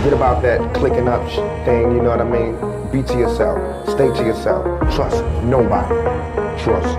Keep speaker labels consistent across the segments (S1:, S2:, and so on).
S1: Forget about that clicking up thing, you know what I mean? Be to yourself. Stay to yourself. Trust nobody. Trust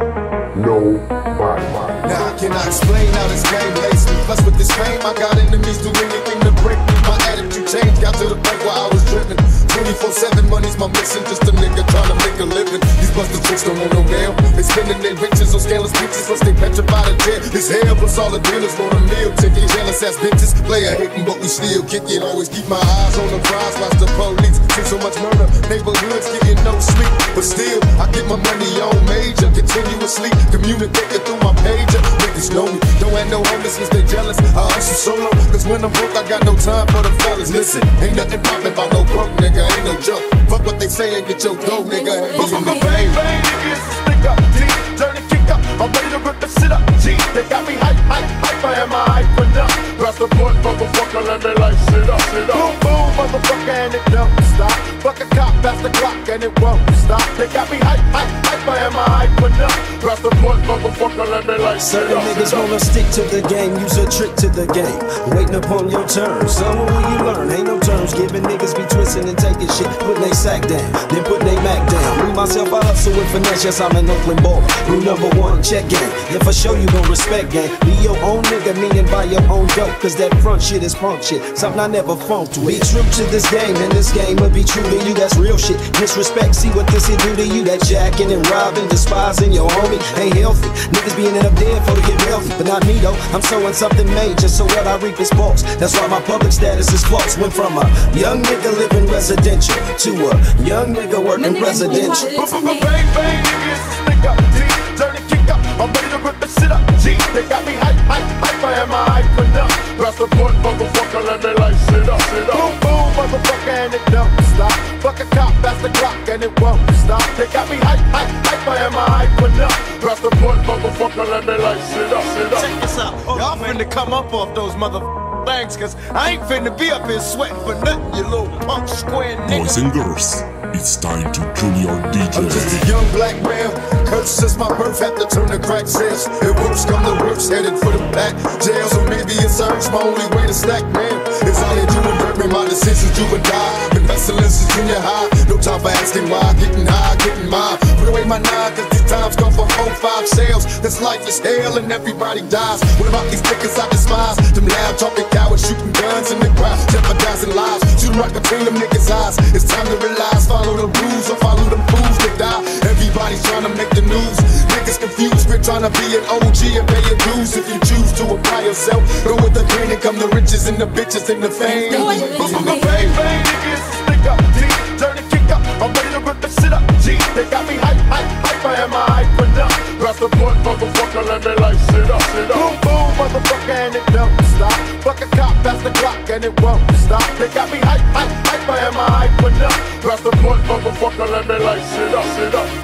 S1: nobody.
S2: Now I cannot explain how this game laced me. Plus with this fame, I got enemies do anything to break me. My attitude changed, got to the point where I was driven. 24/7 money's my mission, just a nigga trying to make a living. These busted tricks don't want no mail. They spending their riches on scandalous bitches, plus they petrified of jail. This hell plus all the dealers want a meal ticket. Jealous ass bitches, player hating but we still kick it. Always keep my eyes on the prize, watch the police. See so much murder, neighborhoods getting no sleep. But still, I get my money on major, continuously communicating through my pager. Niggas know me, don't have no homies since they jealous. I hustle solo, cause when I'm broke I got no time for the fellas. Listen, ain't nothing poppin' about no broke nigga, ain't no joke. Fuck what they say and get your dough, nigga. Ain't in the bang, bang, nigga, it's a stick up, G, turn and kick up. I'm ready to rip the shit up, G. They got me hype, hype, hype, I am a hype enough. Press the point, motherfucker, let me like sit up, sit up. Boom, boom, motherfucker, and it don't stop. Fuck a cop, that's the clock, and it won't stop. They got me hype, hype, hype, I am a hype enough. Press the point, motherfucker, let me like sit
S3: certain
S2: up.
S3: niggas wanna stick to the game, use a trick to the game. Waiting upon your turn, so what will you learn? Ain't no terms, giving niggas be twisting and taking shit, putting they sack down, then putting they Mac down. Me, myself, I hustle with finesse, yes, I'm an Oakland baller. Rule number one, check game. If for sure you gon' respect game, be your own nigga, meaning buy your own dope, cause that front shit is punk shit, something I never funked with. Be true to this game, and this game will be true to you, that's real shit. Disrespect, see what this here do to you, that jacking and robbing, despising your homie, ain't healthy. Niggas being up dead for to get wealthy, but not me though, I'm sowing something major, so what I reap is false. That's why my public status is false. Went from a young nigga living residential to a young nigga working residential.
S2: Bang, bang, nigga, it's a stick up, G, turn and kick up. I'm ready to rip the shit up, G. They got me hype, hype, hype, I am a hype enough. Press the point, motherfucker, let me like sit up, sit up. Boom, boom, motherfucker, and it don't stop. Fuck a cop, that's the clock, and it won't stop. They got me hype, hype, hype, I am a hype enough. Press the point, motherfucker, let me like sit up, sit up.
S4: Check this out. Y'all finna come up off those motherfucking things, cause I ain't finna be up here sweating for nothing, you little punk square nigga.
S5: Boys and girls, it's time to Junior DJ.
S2: I'm just a young black man, cursed since my birth, had to turn to crack sales. It works come the worst, headed for the back jail. So maybe it serves my only way to stack, man. It's all they do and hurt me, my decisions juvenile. Been hustling since junior high, no time for asking why. Getting high, getting mine. Put away my nine, cause these times come for 4-5 sales. This life is hell and everybody dies. What about these niggas I despise? Them loud talking cowards shooting guns in the crowd, jeopardizing lives. Shooting right between them niggas' eyes. It's time to realize, follow the rules or follow them fools that die. Everybody's trying to make the news. Niggas confused, we're trying to be an OG and pay your dues. If you choose to apply yourself, go with the grain and come the riches and the bitches and the fame. Bang, bang, niggas, stick up, G, turn and kick up. I'm ready to rip the shit up, G. They got me hype, hype, hype, I am a hype enough. Press the point, motherfucker, let me like sit up, sit up. Boom, boom, motherfucker, and it don't stop. Fuck a cop, that's the clock, and it won't stop. They got me hype, hype, hype, I am a hype enough. Press the point, motherfucker, let me like sit up, sit up.